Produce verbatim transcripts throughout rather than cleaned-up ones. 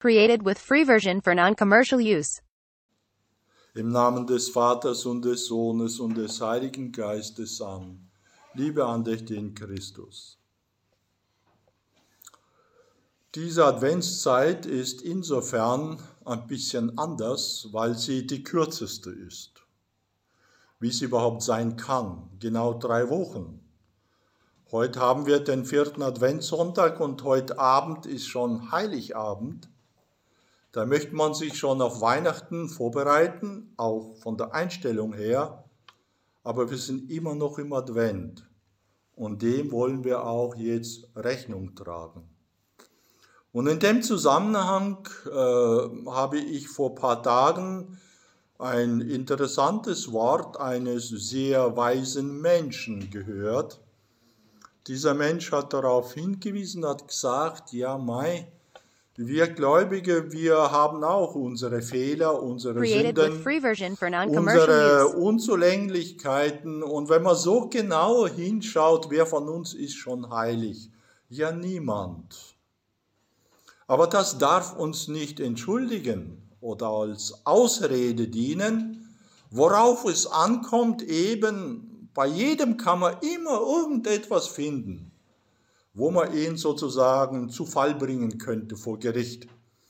Created with free version for non-commercial use. Im Namen des Vaters und des Sohnes und des Heiligen Geistes. Amen. Liebe Andächte in Christus. Diese Adventszeit ist insofern ein bisschen anders, weil sie die kürzeste ist, wie sie überhaupt sein kann. Genau drei Wochen. Heute haben wir den vierten Adventssonntag und heute Abend ist schon Heiligabend. Da möchte man sich schon auf Weihnachten vorbereiten, auch von der Einstellung her. Aber wir sind immer noch im Advent und dem wollen wir auch jetzt Rechnung tragen. Und in dem Zusammenhang äh, habe ich vor ein paar Tagen ein interessantes Wort eines sehr weisen Menschen gehört. Dieser Mensch hat darauf hingewiesen, hat gesagt, ja, Mai, wir Gläubige, wir haben auch unsere Fehler, unsere Created Sünden, with free version for non-commercial unsere use. Unzulänglichkeiten. Und wenn man so genau hinschaut, wer von uns ist schon heilig? Ja, niemand. Aber das darf uns nicht entschuldigen oder als Ausrede dienen, worauf es ankommt, eben bei jedem kann man immer irgendetwas finden, wo man ihn sozusagen zu Fall bringen könnte vor Gericht.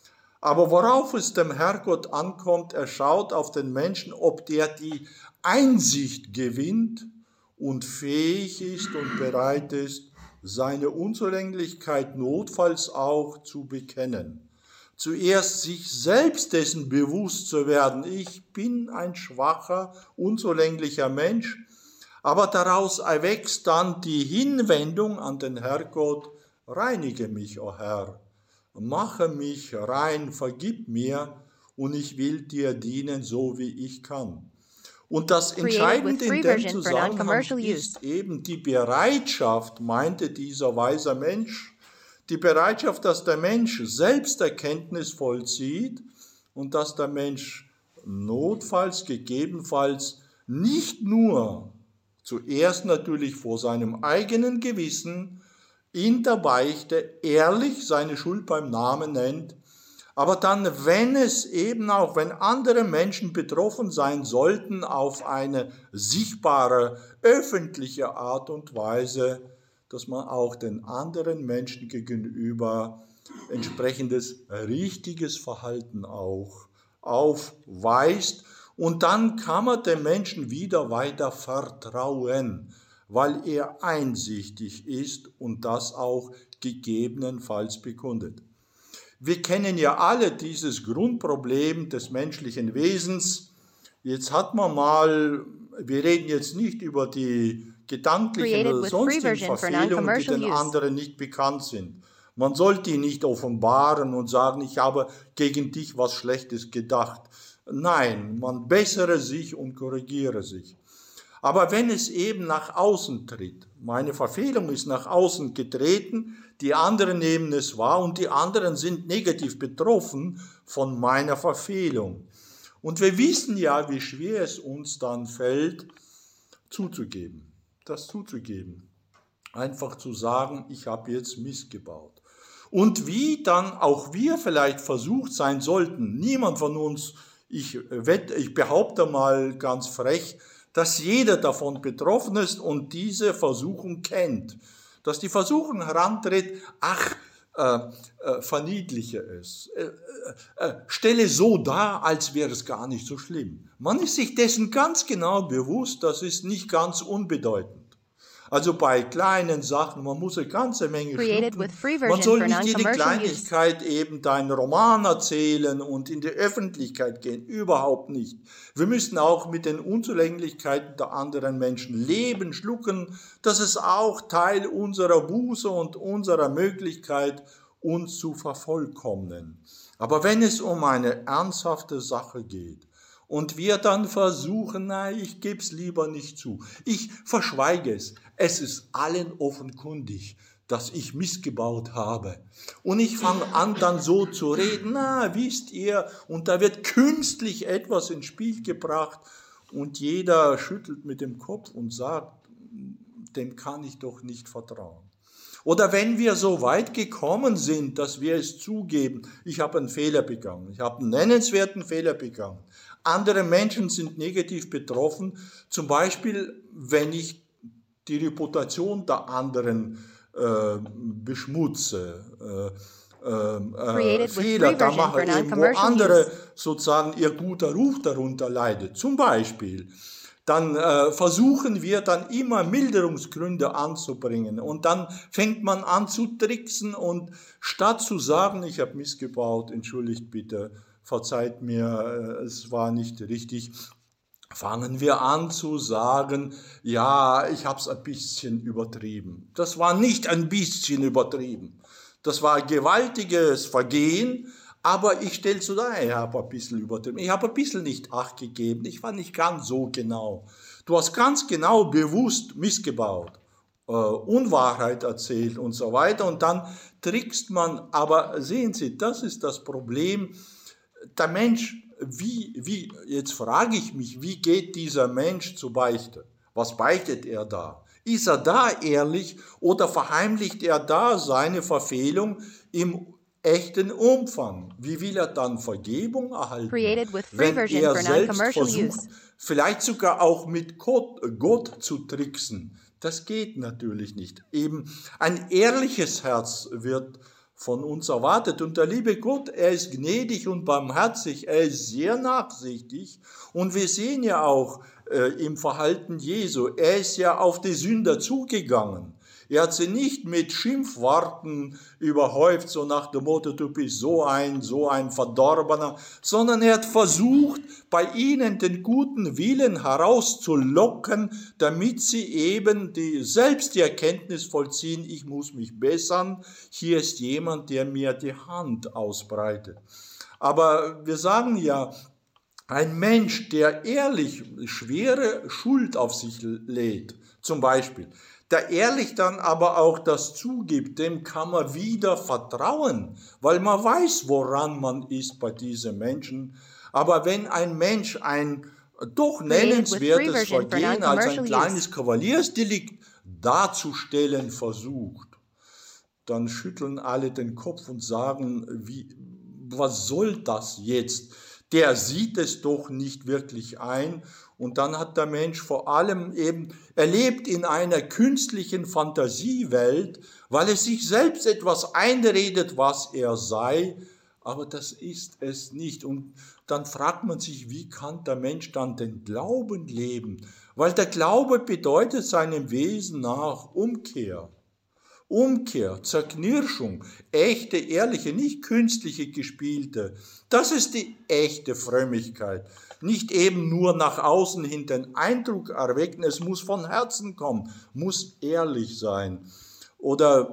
Aber worauf es dem Herrgott ankommt, er schaut auf den Menschen, ob der die Einsicht gewinnt und fähig ist und bereit ist, seine Unzulänglichkeit notfalls auch zu bekennen. Zuerst sich selbst dessen bewusst zu werden, ich bin ein schwacher, unzulänglicher Mensch, aber daraus erwächst dann die Hinwendung an den Herrgott, reinige mich, o Herr, mache mich rein, vergib mir und ich will dir dienen, so wie ich kann. Und das Entscheidende in dem Zusammenhang ist eben die Bereitschaft, meinte dieser weise Mensch, die Bereitschaft, dass der Mensch Selbsterkenntnis vollzieht und dass der Mensch notfalls, gegebenenfalls nicht nur zuerst natürlich vor seinem eigenen Gewissen in der Beichte ehrlich seine Schuld beim Namen nennt, aber dann, wenn es eben auch, wenn andere Menschen betroffen sein sollten, auf eine sichtbare, öffentliche Art und Weise, dass man auch den anderen Menschen gegenüber entsprechendes richtiges Verhalten auch aufweist. Und dann kann man dem Menschen wieder weiter vertrauen, weil er einsichtig ist und das auch gegebenenfalls bekundet. Wir kennen ja alle dieses Grundproblem des menschlichen Wesens. Jetzt hat man mal, wir reden jetzt nicht über die gedanklichen oder sonstigen Verfehlungen, die den anderen nicht bekannt sind. Man sollte ihn nicht offenbaren und sagen, ich habe gegen dich was Schlechtes gedacht. Nein, man bessere sich und korrigiere sich. Aber wenn es eben nach außen tritt, meine Verfehlung ist nach außen getreten, die anderen nehmen es wahr und die anderen sind negativ betroffen von meiner Verfehlung. Und wir wissen ja, wie schwer es uns dann fällt, zuzugeben, das zuzugeben. Einfach zu sagen, ich habe jetzt Mist gebaut. Und wie dann auch wir vielleicht versucht sein sollten, niemand von uns, ich, wette, ich behaupte mal ganz frech, dass jeder davon betroffen ist und diese Versuchung kennt. Dass die Versuchung herantritt, ach, äh, äh, verniedliche es, äh, äh, stelle so dar, als wäre es gar nicht so schlimm. Man ist sich dessen ganz genau bewusst, das ist nicht ganz unbedeutend. Also bei kleinen Sachen, man muss eine ganze Menge schlucken. Man soll nicht jede Kleinigkeit eben deinen Roman erzählen und in die Öffentlichkeit gehen. Überhaupt nicht. Wir müssen auch mit den Unzulänglichkeiten der anderen Menschen leben, schlucken. Das ist auch Teil unserer Buße und unserer Möglichkeit, uns zu vervollkommnen. Aber wenn es um eine ernsthafte Sache geht, und wir dann versuchen, na, ich gebe es lieber nicht zu. Ich verschweige es. Es ist allen offenkundig, dass ich missgebaut habe. Und ich fange an, dann so zu reden, na, wisst ihr, und da wird künstlich etwas ins Spiel gebracht und jeder schüttelt mit dem Kopf und sagt, dem kann ich doch nicht vertrauen. Oder wenn wir so weit gekommen sind, dass wir es zugeben, ich habe einen Fehler begangen, ich habe einen nennenswerten Fehler begangen. Andere Menschen sind negativ betroffen, zum Beispiel, wenn ich die Reputation der anderen äh, beschmutze, äh, äh, äh, Fehler da mache, eben wo andere sozusagen ihr guter Ruf darunter leidet. Zum Beispiel, dann äh, versuchen wir dann immer Milderungsgründe anzubringen und dann fängt man an zu tricksen und statt zu sagen, ich habe missgebaut, entschuldigt bitte, verzeiht mir, äh, es war nicht richtig, fangen wir an zu sagen, ja, ich habe es ein bisschen übertrieben. Das war nicht ein bisschen übertrieben. Das war ein gewaltiges Vergehen, aber ich stelle so dar, ich habe ein bisschen übertrieben. Ich habe ein bisschen nicht Acht gegeben. Ich war nicht ganz so genau. Du hast ganz genau bewusst missgebaut, äh, Unwahrheit erzählt und so weiter. Und dann trickst man, aber sehen Sie, das ist das Problem. Der Mensch, wie, wie, jetzt frage ich mich, wie geht dieser Mensch zur Beichte? Was beichtet er da? Ist er da ehrlich oder verheimlicht er da seine Verfehlung im echten Umfang? Wie will er dann Vergebung erhalten, wenn er selbst versucht, vielleicht sogar auch mit Gott, Gott zu tricksen? Das geht natürlich nicht. Eben ein ehrliches Herz wird von uns erwartet. Und der liebe Gott, er ist gnädig und barmherzig, er ist sehr nachsichtig. Und wir sehen ja auch äh, im Verhalten Jesu, er ist ja auf die Sünder zugegangen. Er hat sie nicht mit Schimpfworten überhäuft, so nach dem Motto, du bist so ein, so ein Verdorbener, sondern er hat versucht, bei ihnen den guten Willen herauszulocken, damit sie eben die, selbst die Erkenntnis vollziehen, ich muss mich bessern, hier ist jemand, der mir die Hand ausbreitet. Aber wir sagen ja, ein Mensch, der ehrlich schwere Schuld auf sich lädt, zum Beispiel, der ehrlich dann aber auch das zugibt, dem kann man wieder vertrauen, weil man weiß, woran man ist bei diesen Menschen. Aber wenn ein Mensch ein doch nennenswertes Vergehen als ein kleines Kavaliersdelikt darzustellen versucht, dann schütteln alle den Kopf und sagen, wie, was soll das jetzt? Der sieht es doch nicht wirklich ein. Und dann hat der Mensch vor allem eben, er lebt in einer künstlichen Fantasiewelt, weil er sich selbst etwas einredet, was er sei, aber das ist es nicht. Und dann fragt man sich, wie kann der Mensch dann den Glauben leben? Weil der Glaube bedeutet seinem Wesen nach Umkehr. Umkehr, Zerknirschung, echte, ehrliche, nicht künstliche, gespielte. Das ist die echte Frömmigkeit. Nicht eben nur nach außen hin den Eindruck erwecken, es muss von Herzen kommen, muss ehrlich sein. Oder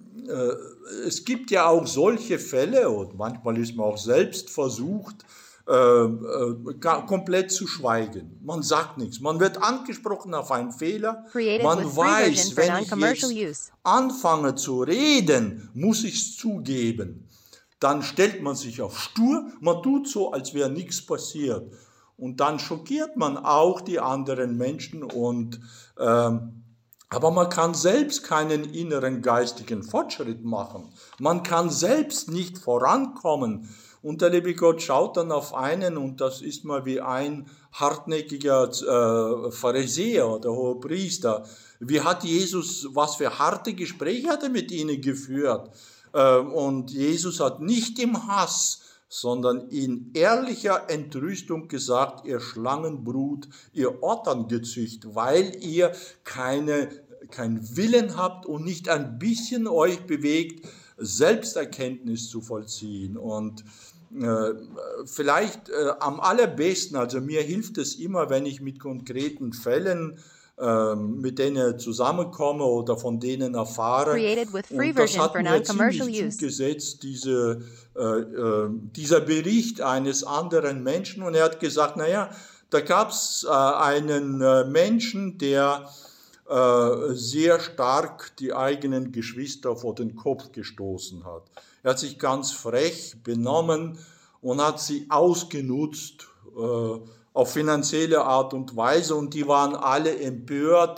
äh, es gibt ja auch solche Fälle, und manchmal ist man auch selbst versucht, Äh, äh, komplett zu schweigen. Man sagt nichts. Man wird angesprochen auf einen Fehler. Man weiß, wenn ich jetzt anfange zu reden, muss ich es zugeben. Dann stellt man sich auf stur, man tut so, als wäre nichts passiert. Und dann schockiert man auch die anderen Menschen. Und, ähm, aber man kann selbst keinen inneren geistigen Fortschritt machen. Man kann selbst nicht vorankommen. Und der liebe Gott schaut dann auf einen, und das ist mal wie ein hartnäckiger äh, Pharisäer oder Hohepriester. Wie hat Jesus, was für harte Gespräche hat er mit ihnen geführt? Äh, und Jesus hat nicht im Hass, sondern in ehrlicher Entrüstung gesagt, ihr Schlangenbrut, ihr Otterngezücht, weil ihr keine, keinen Willen habt und nicht ein bisschen euch bewegt, Selbsterkenntnis zu vollziehen. Und äh, vielleicht äh, am allerbesten, also mir hilft es immer, wenn ich mit konkreten Fällen äh, mit denen zusammenkomme oder von denen erfahre. Und das hat mir ziemlich zugesetzt, diese, äh, äh, dieser Bericht eines anderen Menschen. Und er hat gesagt, naja, da gab es äh, einen äh, Menschen, der äh, sehr stark die eigenen Geschwister vor den Kopf gestoßen hat. Er hat sich ganz frech benommen und hat sie ausgenutzt äh, auf finanzielle Art und Weise, und die waren alle empört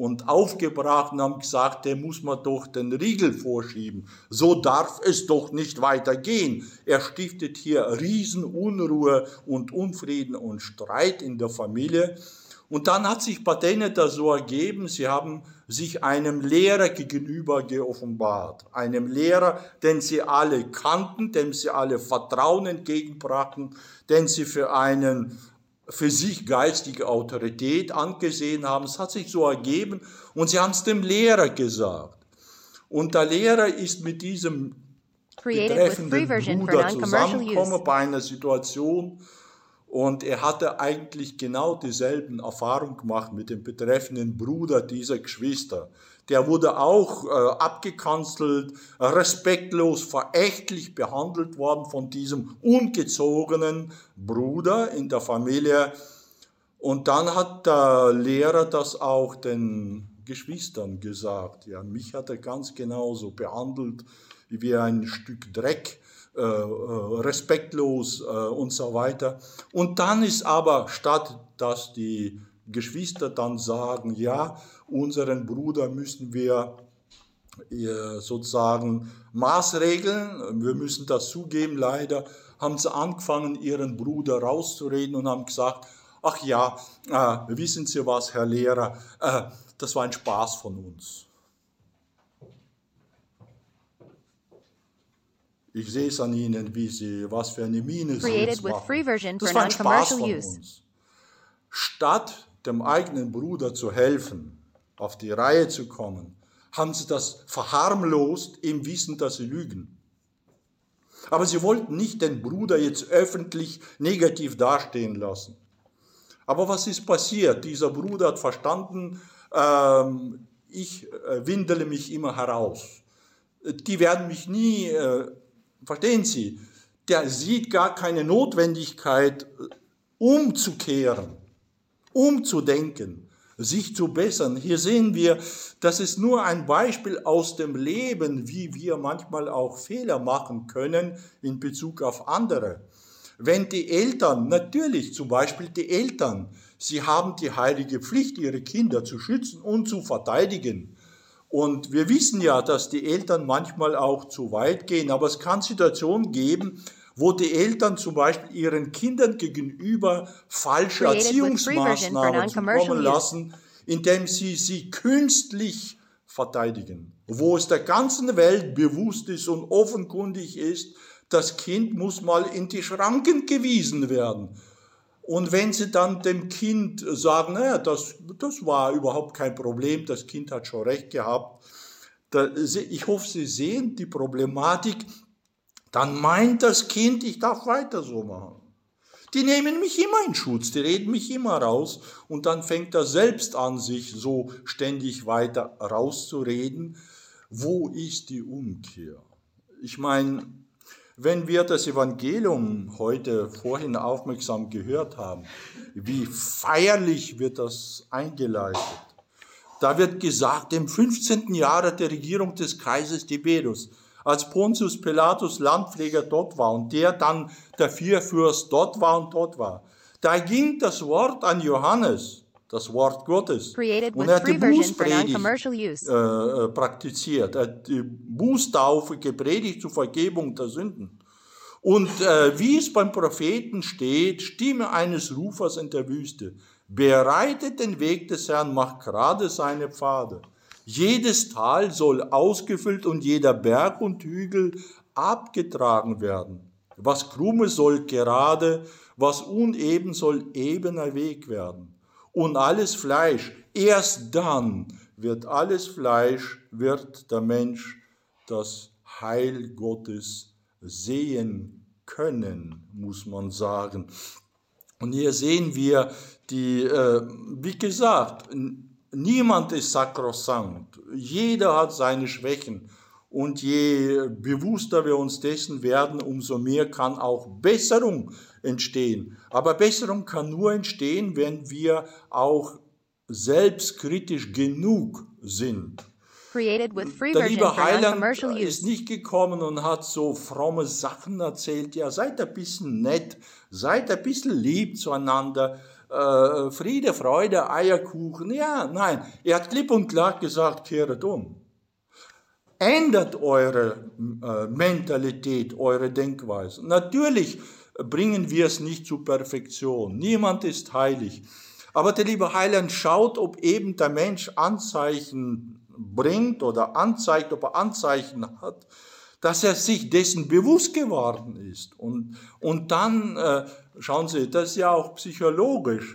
und aufgebracht und haben gesagt, der muss man doch den Riegel vorschieben. So darf es doch nicht weitergehen. Er stiftet hier Riesenunruhe und Unfrieden und Streit in der Familie. Und dann hat sich bei denen das so ergeben, sie haben sich einem Lehrer gegenüber geoffenbart. Einem Lehrer, den sie alle kannten, dem sie alle Vertrauen entgegenbrachten, den sie für einen für sich geistige Autorität angesehen haben. Es hat sich so ergeben und sie haben es dem Lehrer gesagt. Und der Lehrer ist mit diesem betreffenden Bruder zusammengekommen bei einer Situation und er hatte eigentlich genau dieselben Erfahrungen gemacht mit dem betreffenden Bruder dieser Geschwister. Der wurde auch äh, abgekanzelt, respektlos, verächtlich behandelt worden von diesem ungezogenen Bruder in der Familie. Und dann hat der Lehrer das auch den Geschwistern gesagt. Ja, mich hat er ganz genauso behandelt wie ein Stück Dreck, äh, respektlos äh, und so weiter. Und dann ist aber, statt dass die Geschwister dann sagen, ja, unseren Bruder müssen wir sozusagen maßregeln, wir müssen das zugeben, leider, haben sie angefangen, ihren Bruder rauszureden und haben gesagt, ach ja, äh, wissen Sie was, Herr Lehrer, äh, das war ein Spaß von uns. Ich sehe es an Ihnen, wie Sie, was für eine Miene Sie jetzt machen. Das war ein Spaß von uns. Statt dem eigenen Bruder zu helfen, auf die Reihe zu kommen, haben sie das verharmlost im Wissen, dass sie lügen. Aber sie wollten nicht den Bruder jetzt öffentlich negativ dastehen lassen. Aber was ist passiert? Dieser Bruder hat verstanden, ähm, ich äh, windele mich immer heraus. Die werden mich nie, äh, verstehen Sie, der sieht gar keine Notwendigkeit, umzukehren, umzudenken, sich zu bessern. Hier sehen wir, das ist nur ein Beispiel aus dem Leben, wie wir manchmal auch Fehler machen können in Bezug auf andere. Wenn die Eltern, natürlich zum Beispiel die Eltern, sie haben die heilige Pflicht, ihre Kinder zu schützen und zu verteidigen. Und wir wissen ja, dass die Eltern manchmal auch zu weit gehen, aber es kann Situationen geben, wo die Eltern zum Beispiel ihren Kindern gegenüber falsche Erziehungsmaßnahmen zukommen lassen, indem sie sie künstlich verteidigen. Wo es der ganzen Welt bewusst ist und offenkundig ist, das Kind muss mal in die Schranken gewiesen werden. Und wenn sie dann dem Kind sagen, naja, das, das war überhaupt kein Problem, das Kind hat schon recht gehabt, da, ich hoffe, Sie sehen die Problematik, dann meint das Kind, ich darf weiter so machen. Die nehmen mich immer in Schutz, die reden mich immer raus und dann fängt er selbst an, sich so ständig weiter rauszureden. Wo ist die Umkehr? Ich meine, wenn wir das Evangelium heute vorhin aufmerksam gehört haben, wie feierlich wird das eingeleitet. Da wird gesagt, im fünfzehnten Jahre der Regierung des Kaisers Tiberius, als Pontius Pilatus Landpfleger dort war und der dann der Vierfürst dort war und dort war. Da ging das Wort an Johannes, das Wort Gottes, und er hat die Bußpredigt äh, praktiziert, er hat die Bußtaufe gepredigt zur Vergebung der Sünden. Und äh, wie es beim Propheten steht, Stimme eines Rufers in der Wüste, bereitet den Weg des Herrn, macht gerade seine Pfade. Jedes Tal soll ausgefüllt und jeder Berg und Hügel abgetragen werden. Was krumme soll gerade, was uneben soll ebener Weg werden. Und alles Fleisch, erst dann wird alles Fleisch, wird der Mensch das Heil Gottes sehen können, muss man sagen. Und hier sehen wir die, äh, wie gesagt, niemand ist sakrosankt. Jeder hat seine Schwächen. Und je bewusster wir uns dessen werden, umso mehr kann auch Besserung entstehen. Aber Besserung kann nur entstehen, wenn wir auch selbstkritisch genug sind. Der liebe Heiland ist nicht gekommen und hat so fromme Sachen erzählt. Ja, seid ein bisschen nett, seid ein bisschen lieb zueinander. äh, Friede, Freude, Eierkuchen. Ja, nein, er hat klipp und klar gesagt, kehret um. Ändert eure äh, Mentalität, eure Denkweise. Natürlich bringen wir es nicht zur Perfektion. Niemand ist heilig. Aber der liebe Heiland schaut, ob eben der Mensch Anzeichen bringt oder anzeigt, ob er Anzeichen hat, dass er sich dessen bewusst geworden ist. Und, und dann, äh, schauen Sie, das ist ja auch psychologisch.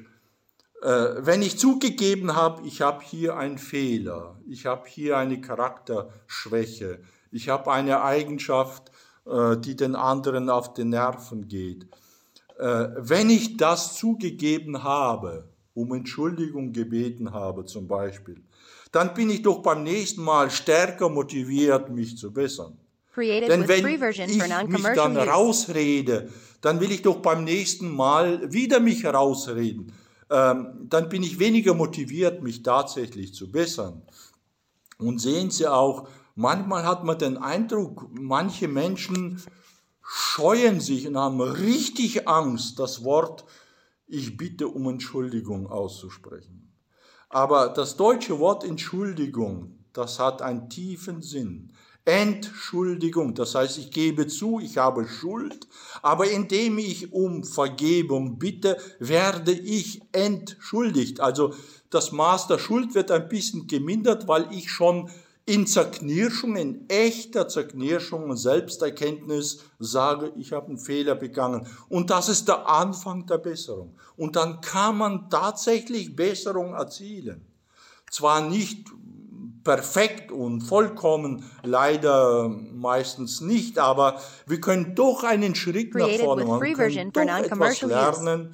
Äh, wenn ich zugegeben habe, ich habe hier einen Fehler, ich habe hier eine Charakterschwäche, ich habe eine Eigenschaft, äh, die den anderen auf die Nerven geht. Äh, wenn ich das zugegeben habe, um Entschuldigung gebeten habe zum Beispiel, dann bin ich doch beim nächsten Mal stärker motiviert, mich zu bessern. Created Denn with wenn free version ich for mich non-commercial dann use. rausrede, dann will ich doch beim nächsten Mal wieder mich rausreden. Ähm, dann bin ich weniger motiviert, mich tatsächlich zu bessern. Und sehen Sie auch, manchmal hat man den Eindruck, manche Menschen scheuen sich und haben richtig Angst, das Wort "Ich bitte um Entschuldigung" auszusprechen. Aber das deutsche Wort Entschuldigung, das hat einen tiefen Sinn. Entschuldigung, das heißt, ich gebe zu, ich habe Schuld, aber indem ich um Vergebung bitte, werde ich entschuldigt. Also das Maß der Schuld wird ein bisschen gemindert, weil ich schon in Zerknirschung, in echter Zerknirschung und Selbsterkenntnis sage, ich habe einen Fehler begangen. Und das ist der Anfang der Besserung. Und dann kann man tatsächlich Besserung erzielen. Zwar nicht perfekt und vollkommen, leider meistens nicht, aber wir können doch einen Schritt nach Created vorne with machen, free wir können version doch for etwas non-commercial use. lernen.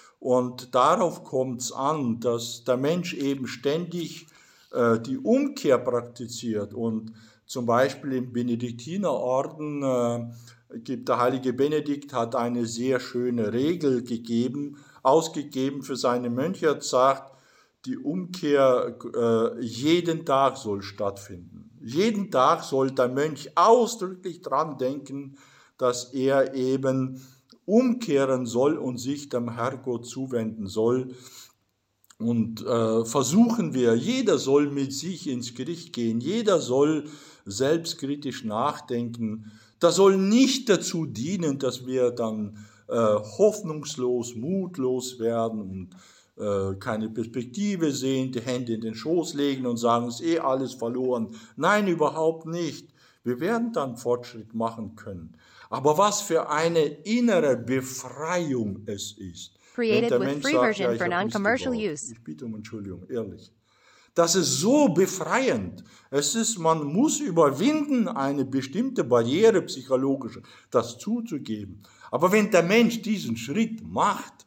Und darauf kommt es an, dass der Mensch eben ständig äh, die Umkehr praktiziert. Und zum Beispiel im Benediktinerorden äh, gibt der heilige Benedikt, hat eine sehr schöne Regel gegeben, ausgegeben für seine Mönche, hat gesagt, die Umkehr äh, jeden Tag soll stattfinden. Jeden Tag soll der Mönch ausdrücklich dran denken, dass er eben umkehren soll und sich dem Herrgott zuwenden soll. Und äh, versuchen wir, jeder soll mit sich ins Gericht gehen, jeder soll selbstkritisch nachdenken. Das soll nicht dazu dienen, dass wir dann äh, hoffnungslos, mutlos werden und äh, keine Perspektive sehen, die Hände in den Schoß legen und sagen, es ist eh alles verloren. Nein, überhaupt nicht. Wir werden dann Fortschritt machen können. Aber was für eine innere Befreiung es ist. Wenn Created der with Mensch free sagt, version ja, ich for habe Mist non-commercial gebaut. use. Ich bitte um Entschuldigung, ehrlich. Das ist so befreiend. Es ist, man muss überwinden, eine bestimmte Barriere psychologisch, das zuzugeben. Aber wenn der Mensch diesen Schritt macht,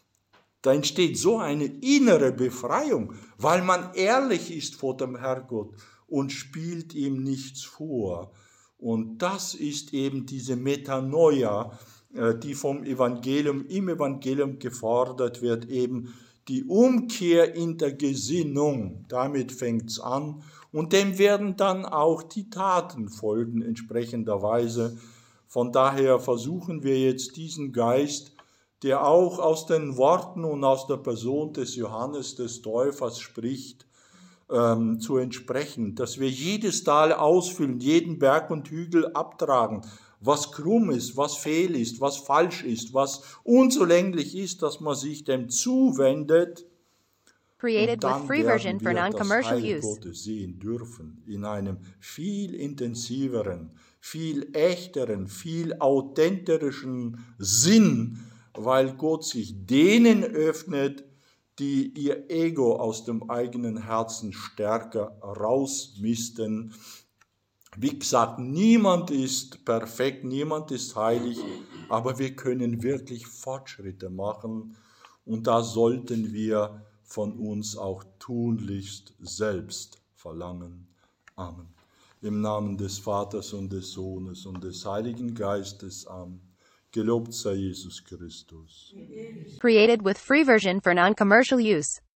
da entsteht so eine innere Befreiung, weil man ehrlich ist vor dem Herrgott und spielt ihm nichts vor. Und das ist eben diese Metanoia, die vom Evangelium, im Evangelium gefordert wird, eben die Umkehr in der Gesinnung. Damit fängt es an. Und dem werden dann auch die Taten folgen, entsprechenderweise. Von daher versuchen wir jetzt diesen Geist, der auch aus den Worten und aus der Person des Johannes des Täufers spricht, ähm, zu entsprechen, dass wir jedes Tal ausfüllen, jeden Berg und Hügel abtragen, was krumm ist, was fehl ist, was falsch ist, was unzulänglich ist, dass man sich dem zuwendet. Created Und dann with free version werden for wir das non-commercial Heil use. Gottes sehen dürfen, in einem viel intensiveren, viel echteren, viel authentischeren Sinn, weil Gott sich denen öffnet, die ihr Ego aus dem eigenen Herzen stärker rausmisten. Wie gesagt, niemand ist perfekt, niemand ist heilig, aber wir können wirklich Fortschritte machen und da sollten wir von uns auch tunlichst selbst verlangen. Amen. Im Namen des Vaters und des Sohnes und des Heiligen Geistes. Amen. Gelobt sei Jesus Christus. Created with free version for non-commercial use.